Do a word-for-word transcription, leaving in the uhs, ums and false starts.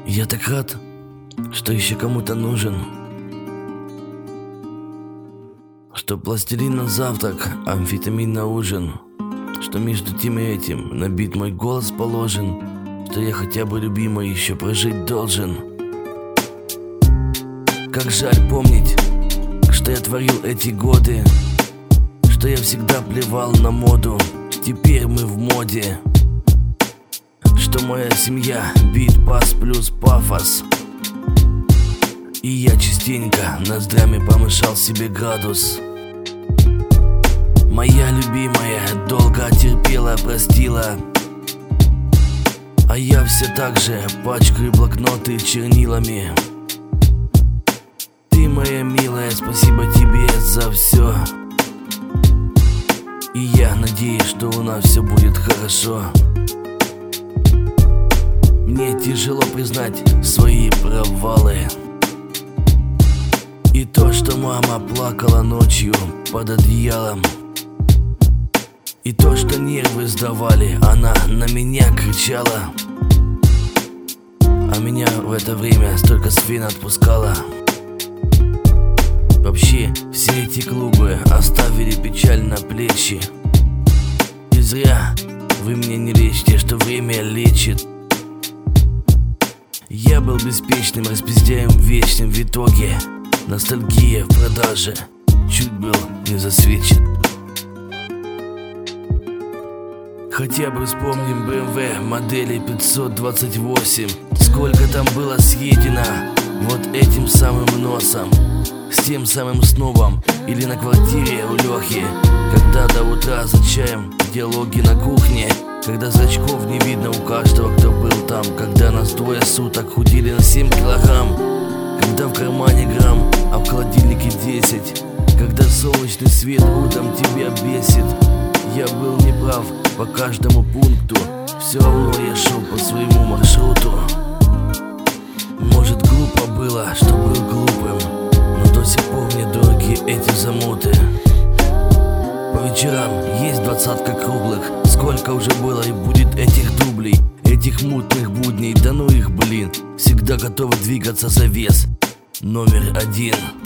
Я так рад, что еще кому-то нужен, что пластилин на завтрак, амфетамин на ужин, что между тем и этим набит мой голос положен, что я хотя бы любимой еще прожить должен. Как жаль помнить, что я творил эти годы, что я всегда плевал на моду, теперь мы в моде. Что моя семья бит, пас плюс пафос, и я частенько ноздрями помышал себе градус. Моя любимая долго терпела, простила, а я все так же пачкаю блокноты чернилами. Ты, моя милая, спасибо тебе за все, и я надеюсь, что у нас все будет хорошо. Мне тяжело признать свои провалы, и то, что мама плакала ночью под одеялом, и то, что нервы сдавали, она на меня кричала, а меня в это время столько свин отпускала. Вообще, все эти клубы оставили печаль на плечи, и зря вы мне не лечите, что время лечит. Я был беспечным распиздяем вечным, в итоге ностальгия в продаже чуть был не засвечен. Хотя бы вспомним бэ эм вэ модели пятьсот двадцать восемь. Сколько там было съедено вот этим самым носом, с тем самым снобом или на квартире у Лехи, когда до утра за чаем диалоги на кухне, когда зрачков не видно у каждого, кто был там, когда нас двое суток худели на семь килограмм, когда в кармане грамм, а в холодильнике десять, когда солнечный свет утром тебя бесит. Я был неправ по каждому пункту, все равно я шел по своему маршруту. Может, глупо было, что был глупым, но до сих пор мне дороги эти замуты. По вечерам есть двадцатка круглых, сколько уже было и будет этих дублей, этих мутных будней, да ну их, блин. Всегда готовы двигаться за вес номер один.